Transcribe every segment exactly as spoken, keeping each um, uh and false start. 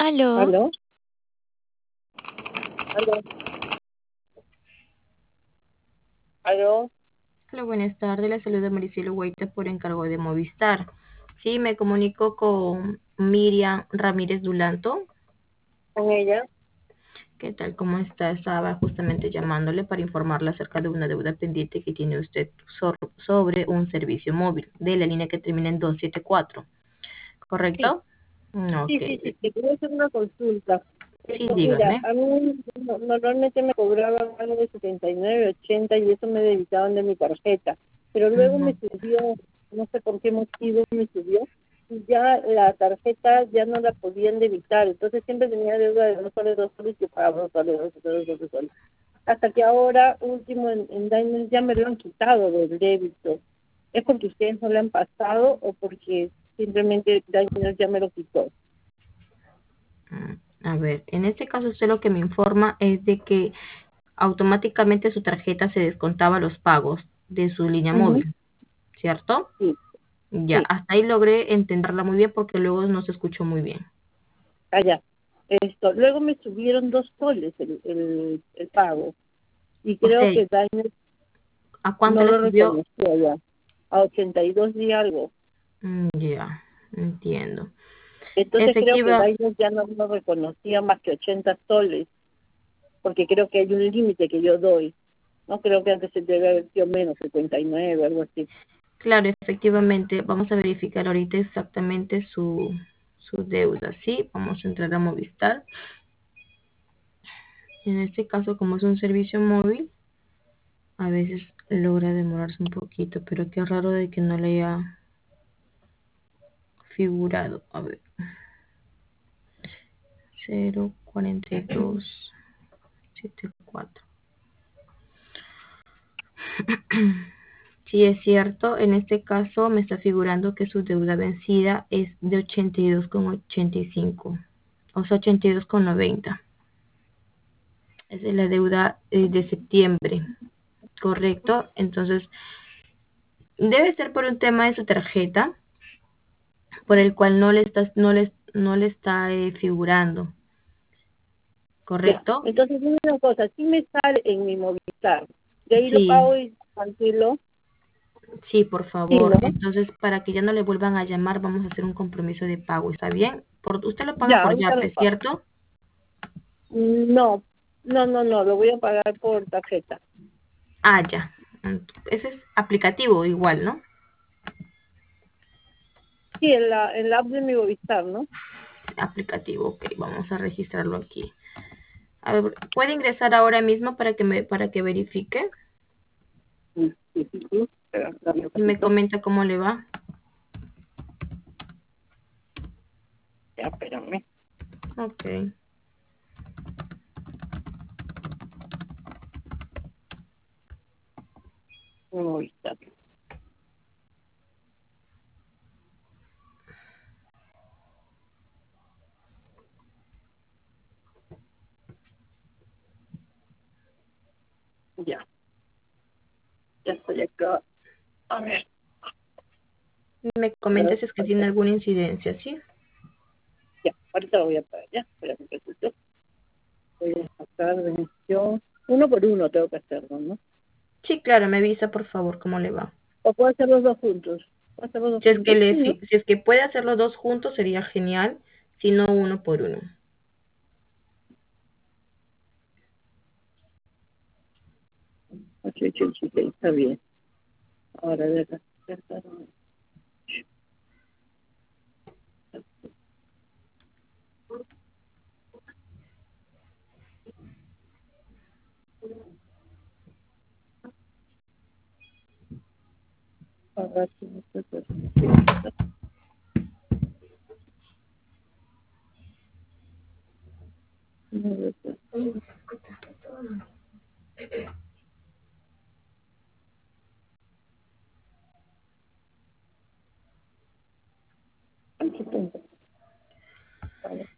Aló, ¿Aló? ¿Aló? ¿Aló? hola, buenas tardes. La saluda Maricelo Huayta por encargo de Movistar. Sí, me comunico con Miriam Ramírez Dulanto. ¿Con ella? ¿Qué tal? ¿Cómo está? Estaba justamente llamándole para informarle acerca de una deuda pendiente que tiene usted so- sobre un servicio móvil de la línea que termina en doscientos setenta y cuatro. Sí, ¿Correcto? Mm, Ok. sí, sí, sí. Te quería hacer una consulta. Sí, Esto, mira, dígame. a mí no- normalmente me cobraban algo de setenta y nueve, ochenta y eso me debitaban de mi tarjeta. Pero luego me Ujú. subió, no sé por qué motivo me subió, y ya la tarjeta ya no la podían debitar. Entonces siempre tenía deuda de dos soles, dos soles, y yo pagaba dos soles, dos soles, dos soles. Hasta que ahora, último, en, en Diners ya me lo han quitado del débito. ¿Es porque ustedes no lo han pasado o porque simplemente Diners ya me lo quitó? Mm, A ver, en este caso usted lo que me informa es de que automáticamente su tarjeta se descontaba los pagos de su línea Ujú. móvil, ¿cierto? Sí, Ya, sí, hasta ahí logré entenderla muy bien porque luego no se escuchó muy bien. allá. Esto. Luego me subieron dos soles el, el, el pago y O creo sea, que Diners ¿a cuánto no le lo subió? reconoció ya. A ochenta y dos y algo. Mm, Ya, entiendo. Entonces creo que Efectiva, Diners ya no lo reconocía más que ochenta soles, porque creo que hay un límite que yo doy. No creo que antes se debe haber sido menos, setenta y nueve, algo así. claro, efectivamente, vamos a verificar ahorita exactamente su, su deuda, ¿sí? Vamos a entrar a Movistar. En este caso, como es un servicio móvil, a veces logra demorarse un poquito, pero qué raro de que no le haya figurado. A ver, cero cuarenta y dos setenta y cuatro. Sí, es cierto, en este caso me está figurando que su deuda vencida es de ochenta y dos con ochenta y cinco, o sea, ochenta y dos con noventa. Esa es la deuda eh, de septiembre, ¿correcto? Entonces, debe ser por un tema de su tarjeta, por el cual no le está, no le, no le está eh, figurando, Ya. ¿correcto? Entonces, dime una cosa, sí me sale en mi Movistar. De ahí lo Sí, pago y cancelo. sí, por Sí, ¿no? favor. Entonces, para que ya no le vuelvan a llamar, vamos a hacer un compromiso de pago, ¿está bien? Por, usted lo paga Ya, por ahorita lo Yape, pago. ¿cierto? No, no, no, no, lo voy a pagar por tarjeta. Ah, ya. Mm, Ese es aplicativo igual, ¿no? Sí, en la, en la app de mi Movistar, ¿no? Aplicativo, ok, vamos a registrarlo aquí. A ver, ¿puede ingresar ahora mismo para que me, para que verifique? Sí, sí, sí, sí. Espera, dame un Y me ratito. comenta cómo le va. Ya, espérame. Ok. Mi Movistar. Ya, ya estoy acá. A ver, Y me comenta ahora, si es que tiene alguna incidencia, ¿sí? ya, ahorita lo voy a pagar. Ya, espérame un ratito. Voy a sacar de emisión. Uno por uno tengo que hacerlo, ¿no? Sí, claro, me avisa por favor cómo le va. O puedo hacer los dos juntos. ¿Puedo hacer los dos Si es que juntos? le, Sí, ¿no? fi- si es que puede hacer los dos juntos sería genial, si no uno por uno. ocho, ocho, ocho, seis, está bien. Ahora, a ver, ya está. Ahora sí, esto es perfecto. Aquí tengo. Vale.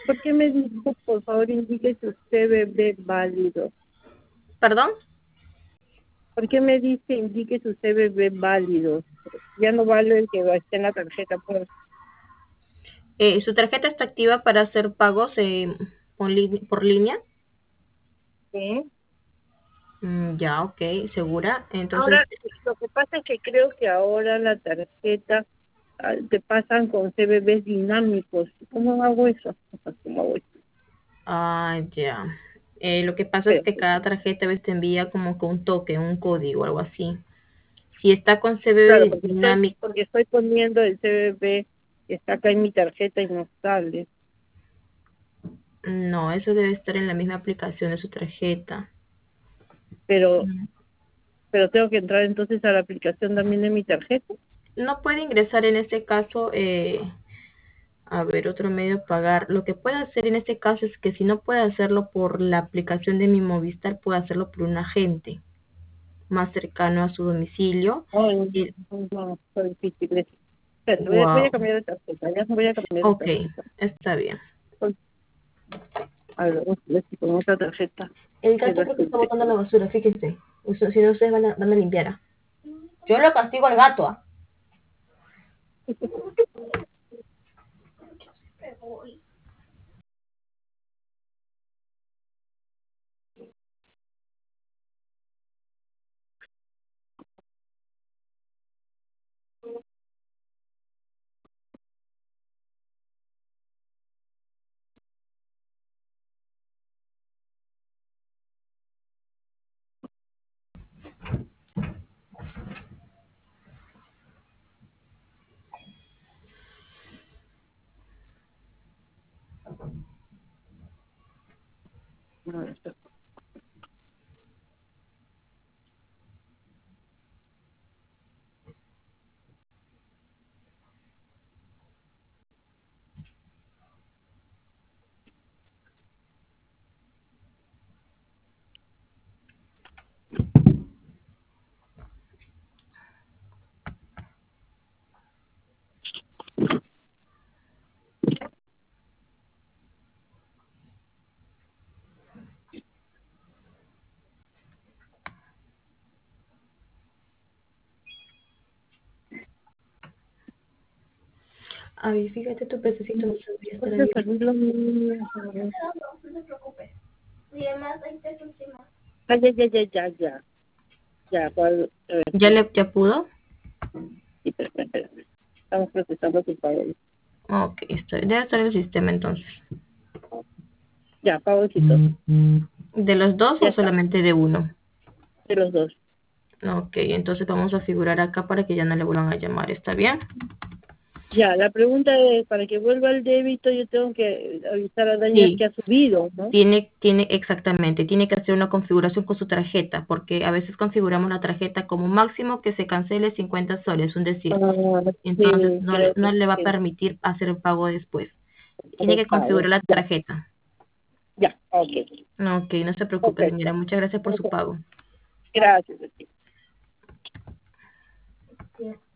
¿Por qué me dijo, por favor, indique su C V V válido? ¿Perdón? ¿Por qué me dice indique su C V V válido? Ya no vale el que esté en la tarjeta, pues. Eh, ¿Su tarjeta está activa para hacer pagos eh, por, li- por línea? ¿Sí? Mm, ya, ok, segura. Entonces, Ahora, lo que pasa es que creo que ahora la tarjeta ah, te pasan con C V Vs dinámicos. ¿Cómo hago eso? ¿Cómo hago eso? ah, ya. Eh, lo que pasa es Pero, que cada tarjeta a veces te envía como con un toque, un código, algo así. Si está con claro, C V V porque estoy, dinámico, porque estoy poniendo el C V V que está acá en mi tarjeta y no sale. no, eso debe estar en la misma aplicación de su tarjeta. Pero, Mm. pero tengo que entrar entonces a la aplicación también de mi tarjeta. No puede ingresar en este caso, eh, a ver, otro medio de pagar. Lo que puede hacer en este caso es que si no puede hacerlo por la aplicación de mi Movistar, puede hacerlo por un agente más cercano a su domicilio. Ay, Y, no, está difícil. Espera, voy a, voy a wow, cambiar de tarjeta. Ya voy a cambiar de ok, tarjeta. está bien. A ver, vamos a ver si con otra tarjeta El me gato creo que está resulte. botando la basura, fíjense. Uso- Si no, ustedes van a, van a limpiar. ¿Ah? Yo lo castigo al gato, ¿ah? No, esto. Ay, fíjate, tu pececito no debería estar ¿Cuánto ahí. salió lo mío? A ver. No te preocupes. Y además hay peso encima. Ah, ya, ya, ya, ya, ya. Ya, ¿cuál? A ver, ¿Ya le ya pudo? sí, pero, espera, espera. Estamos procesando tu pago. Ok, estoy. Debe estar el sistema entonces. Ya, pago exitoso. ¿De los dos Ya o está, solamente de uno? de los dos. Ok, entonces vamos a figurar acá para que ya no le vuelvan a llamar, ¿está bien? Ya, la pregunta es, para que vuelva el débito, yo tengo que avisar a Daniel Sí, que ha subido, ¿no? tiene, tiene exactamente, tiene que hacer una configuración con su tarjeta, porque a veces configuramos la tarjeta como máximo que se cancele cincuenta soles, un decir. Ah, Entonces sí, no, le- creo que no le va a sí, permitir hacer el pago después. Tiene el que pago. configurar la Ya, tarjeta. ya, ok. Ok, no se preocupe, señora. Perfecto. Muchas gracias por su Ok. pago. Gracias. Sí.